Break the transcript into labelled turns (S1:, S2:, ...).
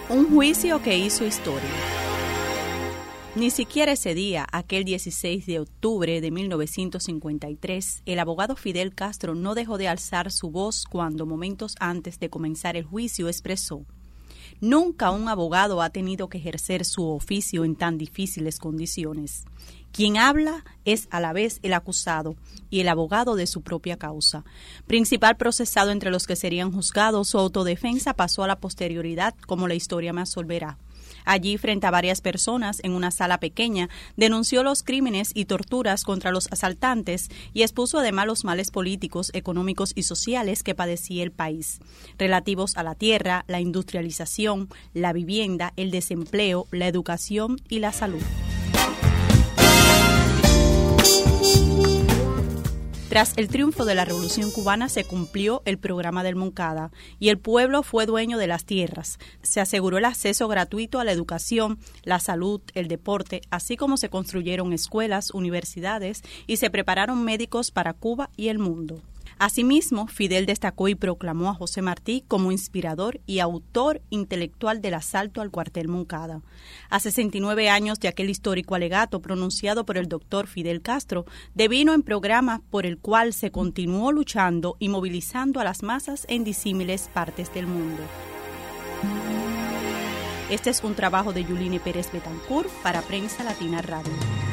S1: Un juicio que hizo historia. Ni siquiera ese día, aquel 16 de octubre de 1953, el abogado Fidel Castro no dejó de alzar su voz cuando, momentos antes de comenzar el juicio, expresó: «Nunca un abogado ha tenido que ejercer su oficio en tan difíciles condiciones. Quien habla es a la vez el acusado y el abogado de su propia causa. Principal procesado entre los que serían juzgados, su autodefensa pasó a la posterioridad, como la historia me absolverá. Allí, frente a varias personas, en una sala pequeña, denunció los crímenes y torturas contra los asaltantes y expuso además los males políticos, económicos y sociales que padecía el país, relativos a la tierra, la industrialización, la vivienda, el desempleo, la educación y la salud». Tras el triunfo de la Revolución Cubana se cumplió el programa del Moncada y el pueblo fue dueño de las tierras. Se aseguró el acceso gratuito a la educación, la salud, el deporte, así como se construyeron escuelas, universidades y se prepararon médicos para Cuba y el mundo. Asimismo, Fidel destacó y proclamó a José Martí como inspirador y autor intelectual del asalto al cuartel Moncada. A 69 años de aquel histórico alegato pronunciado por el doctor Fidel Castro, devino en programa por el cual se continuó luchando y movilizando a las masas en disímiles partes del mundo. Este es un trabajo de Yuline Pérez Betancourt para Prensa Latina Radio.